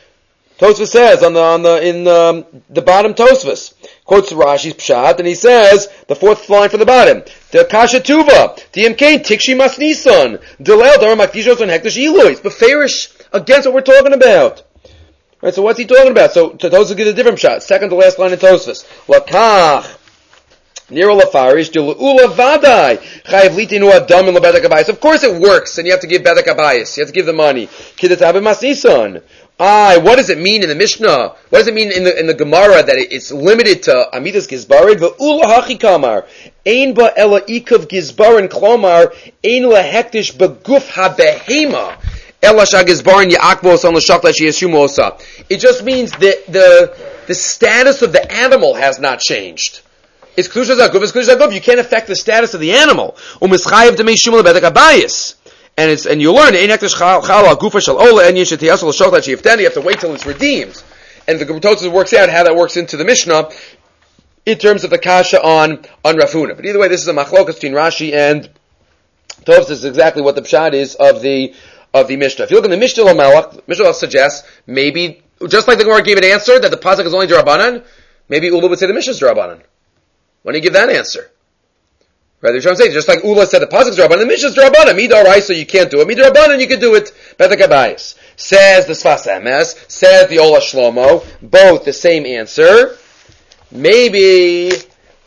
S1: Tosfos says on the on the in um, the bottom Tosfos quotes Rashi's pshat, and he says the fourth line from the bottom: the kasha tuva, the imkain tikshi mas nisan, delel dar makdishos and hektish ilois. But favorites against what we're talking about. Right. So what's he talking about? So Tosfos gives a different pshat. Second to last line in Tosfos. Lakach. Nero lafarish de ula vadai chayiv litinu adam in lebedek habayis. Of course it works, and you have to give bedek habayis. You have to give the money. Kidatabim masnisan. Ah, what does it mean in the Mishnah? What does it mean in the in the Gemara that it's limited to amidas gizbarid? The ula hachi kamar ein ba ela ikav gizbarin klomar ein lahektish beguf habehema. It just means that the the status of the animal has not changed. It's Kedushas HaGuf, it's Kedushas HaGuf. You can't affect the status of the animal. And it's and you learn you have to wait till it's redeemed. And the Tosfos works out how that works into the Mishnah in terms of the kasha on on Rav Huna. But either way, this is a machlokas between Rashi and Tosfos. This is exactly what the pshat is of the of the Mishnah. If you look in the Mishnah Lamelach, Mishnah suggests maybe just like the Gemara gave an answer that the pasuk is only D'Rabbanan, maybe Ula would say the Mishnah is D'Rabbanan. When do you give that answer? Right, that's what I'm saying. Just like Ula said the pasuk is D'Rabbanan, the Mishnah is D'Rabbanan. Midoraisa you can't do it. Midorabanan you can do it. Bedek habayis. Says the Sfas Emes, says the Ola Shlomo, both the same answer. Maybe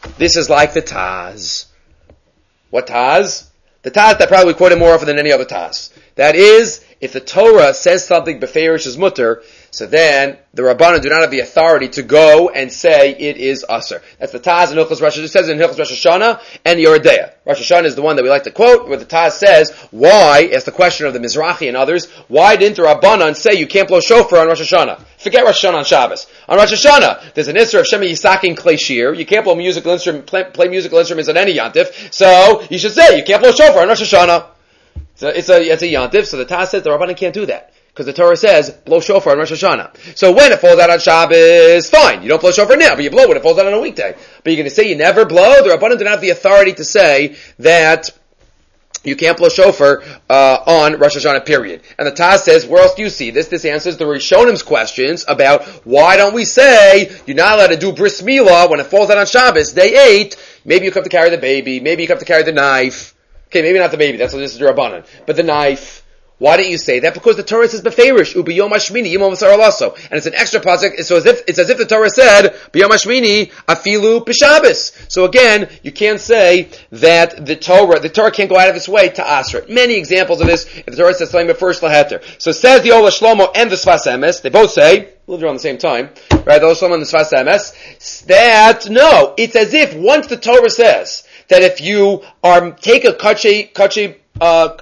S1: This is like the Taz. What Taz? The Taz that probably quoted more often than any other Taz. That is, if the Torah says something beferish is mutter, so then the Rabbanan do not have the authority to go and say it is usher. That's the Taz in Hilchos Rosh Hashanah. It says in Hilchos Rosh Hashanah and Yoredeya. Rosh Hashanah is the one that we like to quote, where the Taz says, why, as the question of the Mizrahi and others, why didn't the Rabbanan say you can't blow shofar on Rosh Hashanah? Forget Rosh Hashanah on Shabbos. On Rosh Hashanah, there's an Isser of Shema Yisakin Klei Shir. You can't blow musical instrument, play, play musical instruments on any Yantif. So, you should say you can't blow shofar on Rosh Hashanah. So it's a, it's a Yantif, so the Taz says the Rabbanan can't do that. Because the Torah says, blow shofar on Rosh Hashanah. So when it falls out on Shabbos, fine. You don't blow shofar now, but you blow when it falls out on a weekday. But you're going to say you never blow? The Rabbanan do not have the authority to say that you can't blow shofar uh, on Rosh Hashanah, period. And the Taz says, where else do you see this? This answers the Rishonim's questions about why don't we say you're not allowed to do bris milah when it falls out on Shabbos, day eight. Maybe you come to carry the baby. Maybe you come to carry the knife. Okay, maybe not the baby. That's what this is the Rabbanan. But the knife. Why didn't you say that? Because the Torah says beferish, ubi yom hashmini, yom v'sar alaso. And it's an extra pasuk. It's as if, it's as if the Torah said, b'yom hashmini, afilu b'shabbos. So again, you can't say that the Torah, the Torah can't go out of its way to asr. Many examples of this, if the Torah says something before laheter. So says the Ola Shlomo and the Sfas Emes, they both say, lived around the same time, right, the Ola Shlomo and the Sfas Emes, that, no, it's as if once the Torah says that if you are, take a kache, kache, uh,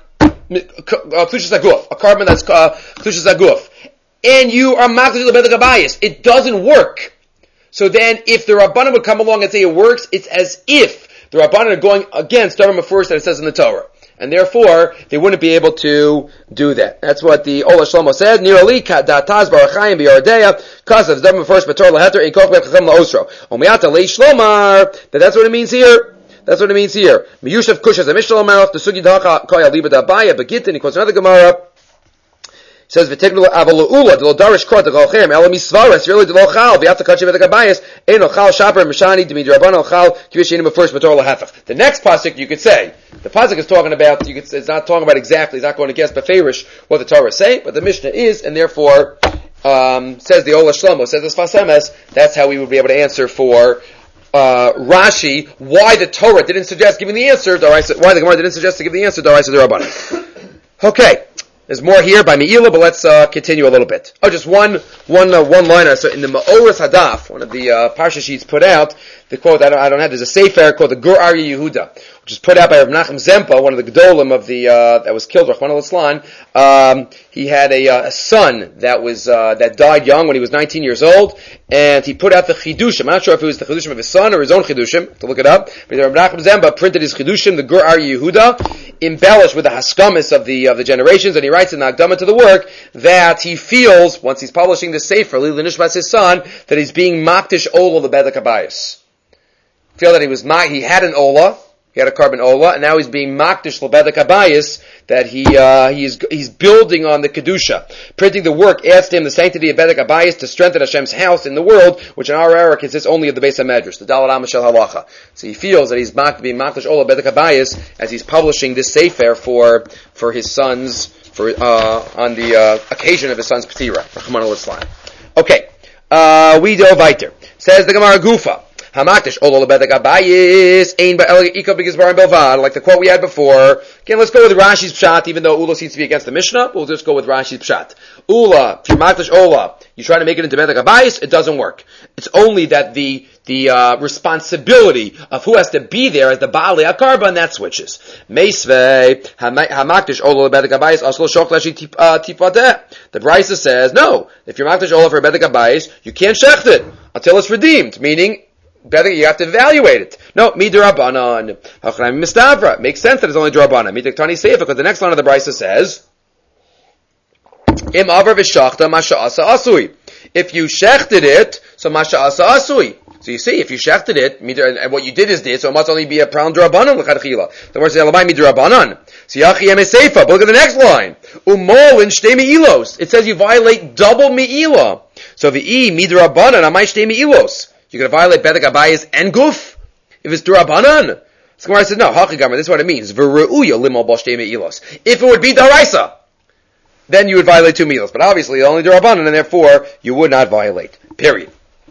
S1: Klushas Aguf, a carbon that's Klushas Aguf, and you are Makdash Lebedek Abayis, it doesn't work. So then, if the Rabbanan would come along and say it works, it's as if the Rabbanan are going against Dharma first that it says in the Torah. And therefore, they wouldn't be able to do that. That's what the Ola Shlomo says. Nirali dataz barachayim b'yardeya kasav Dharma first b'tor laheter ikok b'chachem laosro. Omiata le Shlomar. That that's what it means here. That's what it means here. Miyushav kushas a mishnah malach the sugi dacha koya liba dabaya begitin. He quotes another Gemara. He says v'teknu avaloula de lo darish kort de golchem elam misvaras really de lo chal v'yata kachim v'tek abayis ein lo chal shaper mishani de midraban lo chal kivishim first b'tor lahafach. The next pasuk you could say the pasuk is talking about you could it's not talking about exactly it's not going against beferish what the Torah is saying, but the mishnah is, and therefore um, says the Ola Shlomo, says the Sfas Emes, that's how we would be able to answer for Uh, Rashi, why the Torah didn't suggest giving the answer, why the Gemara didn't suggest to give the answer, Daraisa the Rabbanan. Okay, there's more here by Me'ila, but let's uh, continue a little bit. Oh, just one, one, uh, one liner. So in the Ma'oras Hadaf, one of the uh, Parsha sheets put out, the quote I don't, I don't have. There's a sefer called the Gur Aryeh Yehuda, which is put out by Rav Nachum Zempa, one of the Gedolim of the uh, that was killed, Rachmana litzlan. Um, he had a, uh, a son that was uh, that died young when he was nineteen years old, and he put out the Chidushim. I'm not sure if it was the Chidushim of his son or his own Chidushim. To look it up, but Rav Nachum Zempa printed his Chidushim, the Gur Aryeh Yehuda, embellished with the Haskamis of the of the generations, and he writes in the Akdama to the work that he feels once he's publishing the sefer Lili Nishmas his son that he's being makdish ola the Bedek Abayis. Feel that he was he had an ola, he had a carbon ola, and now he's being makdish lebedek abayis, that he uh, he's he's building on the kedusha. Printing the work adds to him the sanctity of bedek abayis to strengthen Hashem's house in the world, which in our era consists only of the Beis HaMedrash, the Daled Amos Shel Halacha. So he feels that he's being makdish ola bedek abayis as he's publishing this sefer for for his sons for uh, on the uh, occasion of his son's Petira. Rachmana litzlan. Okay, uh, we go weiter. Says the Gemara Gufa. Hamakdish olo lebedek abayis ein ba'el ika b'gizbarim belvad, like the quote we had before. Again, let's go with Rashi's pshat, even though Ula seems to be against the Mishnah. We'll just go with Rashi's pshat. Ula, if you're makdish ola, you try to make it into bedek abayis, it doesn't work. It's only that the the uh, responsibility of who has to be there as the bali akarban that switches. Meisvei hamakdish ola lebedek abayis aslo shok lashi tipadeh. The Brisa says no. If you're makdish ola for bedek abayis, you can't shecht it until it's redeemed. Meaning, better, you have to evaluate it. No, midirabanan. Hachraim mistavra. Makes sense that it's only dirabanan. Midiktani seifa, because the next line of the Brisa says, Im avar v'shachta masha asa asui. If you shechted it, so masha asa asui. So you see, if you shechted it, and what you did is this, so it must only be a pround dirabanan l'chadchila. The word says, Elamai midirabanan. Siyachi yeme seifa. But look at the next line. Umol in shtei me'ilos. It says you violate double me'ilah. So v'i midirabanan amai shtei me'ilos. You're going to violate bedek abayis and guf if it's durabanan. So Gemara says no. Hachigamar. This is what it means. V'reuya limal bal shtei me'ilos. If it would be daraisa, then you would violate two me'ilos. But obviously only durabanan, and therefore you would not violate. Period.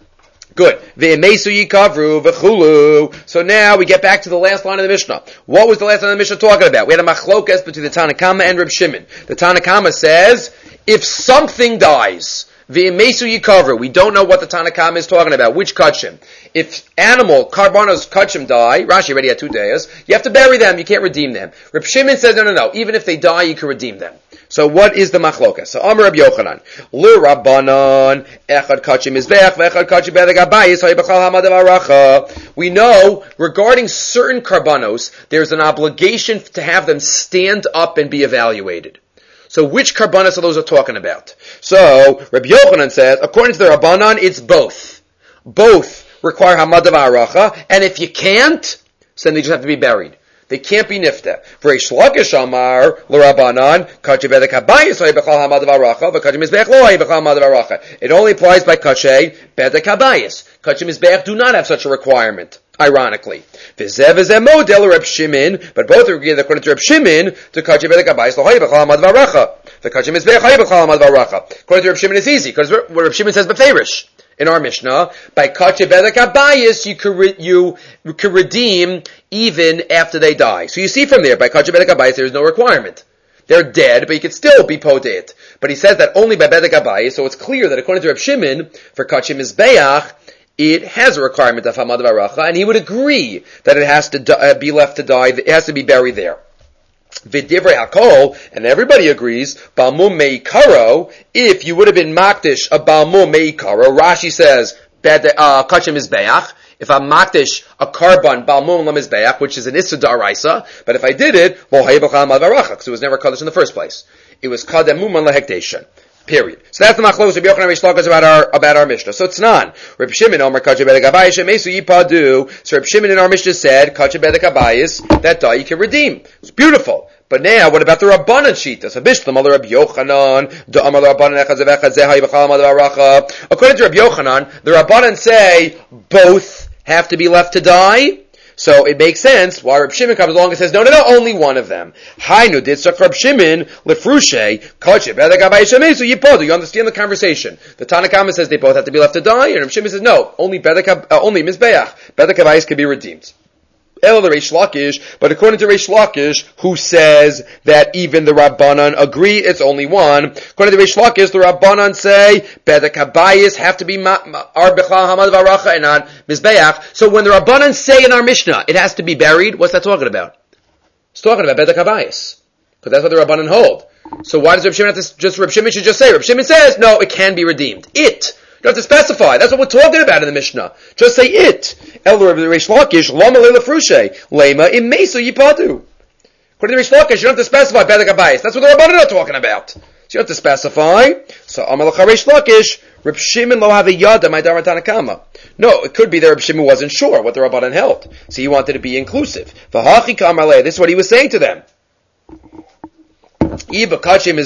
S1: Good. Ve'emesu yikavru v'chulu. So now we get back to the last line of the Mishnah. What was the last line of the Mishnah talking about? We had a machlokas between the Tanna Kama and Reb Shimon. The Tanna Kama says, if something dies, ve'emesu yikavru, we don't know what the Tanna Kama is talking about. Which kachim? If animal, karbanos kachim die, Rashi already had two days, you have to bury them, you can't redeem them. Reb Shimon says, no, no, no, even if they die, you can redeem them. So what is the machlokas? So Amar Reb Yochanan, Lu Rabbanan, Echad Kachim Mizbeach, V'Echad Kachim Bedek Abayis, Ha'ibachal Hamad Aracha. We know, regarding certain karbanos, there's an obligation to have them stand up and be evaluated. So which karbanos are those are talking about? So, Reb Yochanan says, according to the Rabbanan, it's both. Both require Hamad Aracha, and if you can't, then they just have to be buried. They can't be nifta. V'reish Lakish Amar l'Rabbanan kachi bedek habayis ha'ibachal hamad v'aracha v'kachi mizbeach lo ha'ibachal hamad v'aracha. It only applies by kachi bedek habayis. Kachi mizbeach do not have such a requirement. Ironically, v'zeh v'zeh model Reb Shimon, but both agree that according to Reb Shimon, to kachi bedek habayis lo ha'ibachal hamad v'aracha v'kachi mizbeach ha'ibachal hamad v'aracha. According to Reb Shimon, it's easy because what Reb Shimon says beferish. In our Mishnah, by kachi bedek habayis, you could re- you could redeem even after they die. So you see from there, by kachi bedek habayis, there is no requirement. They're dead, but you could still be potet. But he says that only by bedek habayis, so it's clear that according to Reb Shimon, for kachi mizbeach, it has a requirement of hamad v'aracha, and he would agree that it has to di- uh, be left to die, it has to be buried there. V'divrei hakol, and everybody agrees, balmum meikaro, if you would have been makdish a balmum meikaro, Rashi says, uh, kachim mizbeach, if I'm makdish a karban balmum lamizbeach, which is an issa daraisa, but if I did it, lo hayibachal hamad v'aracha, because it was never kaddish in the first place. It was kademum on lahekdesha. Period. So that's the machlokes Reb Yochanan Reish Lakish about our about our Mishnah. So it's non. Reb Shimon Omer kachi bedek habayis shemesu yipadu. So Reb Shimon in our Mishnah said kachi bedek habayis, that die you can redeem. It's beautiful. But now, what about the Rabbanan Shita? So Bishlam Reb Yochanan, the Amar Rabbanan echad zevechad zehai b'chal hamad v'aracha. According to Reb Yochanan, the Rabbanan say both have to be left to die. So it makes sense why Reb Shimon comes along and says, no, no, no, only one of them. Hainu did suck Reb Shimon, lefrushe, kachib, bedek habayis shemesu yipodu. You understand the conversation. The Tanna Kama says they both have to be left to die, and Reb Shimon says, no, only bedek, uh, only mizbeach, bedek habayis can be redeemed. El the Reish Lakish, but according to Reish Lakish, who says that even the Rabbanan agree it's only one, according to Reish Lakish, the Rabbanan say bedek habayis have to be ar bechal hamad v'aracha and not mizbeach. So when the Rabbanan say in our Mishnah it has to be buried, what's that talking about? It's talking about bedek habayis, because that's what the Rabbanan hold. So why does Reb Shimon have to just Reb Shimon should just say? Reb Shimon says no, it can be redeemed. It. You don't have to specify. That's what we're talking about in the Mishnah. Just say it. Elder of the Reish Lakish, lama leila frushe, lema imesu yipadu. According to Reish Lakish, you don't have to specify bedek habayis. That's what the Rabbanan are talking about. So you don't have to specify. So Amalach Reish Lakish, Reb Shimon lo have a yada my Tanna Kama. No, it could be that Reb Shimon wasn't sure what the Rabbanan held, so he wanted to be inclusive. V'hachi kamaleh. This is what he was saying to them. If you're talking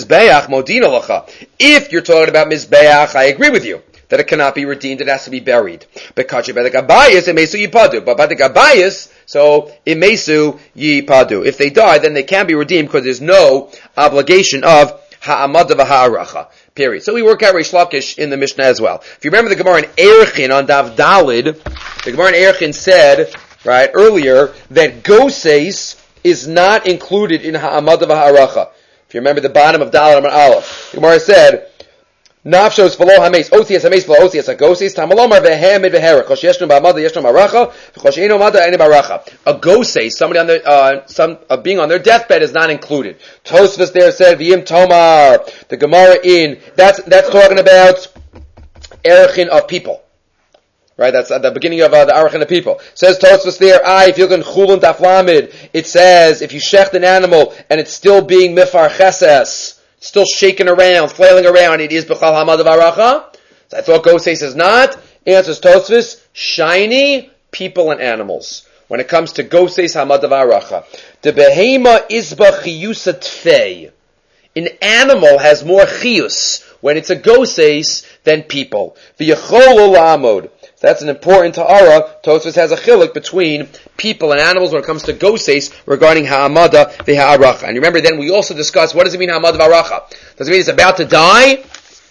S1: about mizbeach, I agree with you that it cannot be redeemed; it has to be buried. But kachi bedek habayis, imesu yipadu. But bedek habayis, so imesu yipadu. If they die, then they can be redeemed because there's no obligation of ha'amada v'ha'aracha. Period. So we work out Reish Lakish in the Mishnah as well. If you remember the Gemara in Erechin on Dav Dalid, the Gemara in Erechin said right earlier that goses is not included in ha'amada v'ha'aracha. If you remember the bottom of Daled Amar Aleph, the Gemara said, "Nafshos v'lo hameis, osias hameis v'lo osias hagosis, tamalomar v'hem v'herach, chosh yeshnu ba'amada yeshnu maracha, v'chosh eino mada eni baracha." A goses, somebody on their, uh, some uh, being on their deathbed, is not included. Tosfos there said, "V'yim tomar." The Gemara in that's that's talking about erechin of people. Right, that's at the beginning of uh, the Arachin of people. Says Tosfos there, I, if you look in Chulun Daf Lamed, it says, if you shecht an animal and it's still being mifar cheses, still shaking around, flailing around, it is b'chal hamad v'aracha. So I thought Gosei says not. Answers Tosfos, shiny people and animals. When it comes to Goseis hamad v'aracha. The behema isba chiyusa tfei. An animal has more chiyus when it's a Goseis than people. V'yachol l'amod. That's an important ta'ara. Tosfos has a chiluk between people and animals when it comes to goses regarding ha'amada v'ha'aracha. And remember then we also discussed what does it mean ha'amada v'ha'aracha? Does it mean it's about to die?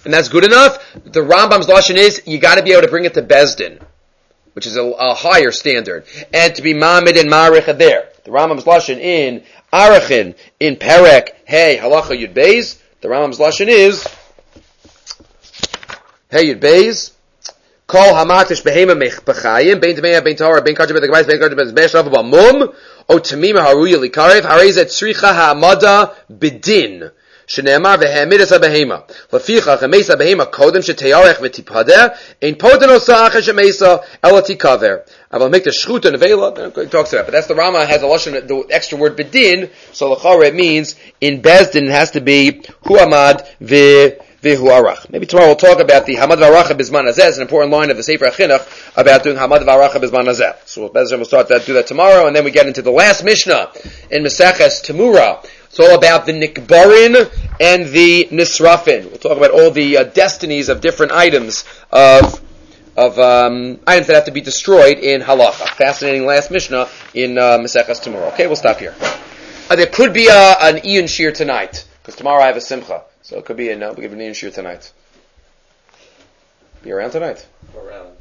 S1: and that's good enough. The Rambam's lashon is you got to be able to bring it to Beis Din, which is a, a higher standard, and to be Mamid and Marich there. The Rambam's lashon in Arachin in Perek Hey Halacha Yud Beis. The Rambam's lashon is Hey Yud Beis. Kol hamatish behema mechpachayim bein tmeya bein tahara bein kajer bein bein kajer bein bein shavu b'mum o tamima haruya likarev harezet tzricha ha'amada b'din shene'emar v'ha'amidas ha'behema lefichach ha'meisa behema kodem sheteyarech v'tipadeh ein poden osa acher she'meisa ela tikaver. Aval make the shchuta nevela. It talks about, but that's the Rama has a lashon, the extra word b'din. So l'chara it means in Beis Din it has to be huamad v. Vihu arach. Maybe tomorrow we'll talk about the Hamad v'aracha b'zman hazeh. It's an important line of the Sefer HaChinuch about doing Hamad v'aracha b'zman hazeh. So we'll start that, do that tomorrow, and then we get into the last Mishnah in Maseches Temura. It's all about the Nikbarin and the Nisrafin. We'll talk about all the uh, destinies of different items of of um, items that have to be destroyed in halacha. Fascinating last Mishnah in uh, Maseches Temura. Okay, we'll stop here. Uh, there could be a, an Iyun Shir tonight, because tomorrow I have a Simcha. So it could be a no, we'll give an Iyun Shir tonight. Be around tonight?
S2: Around.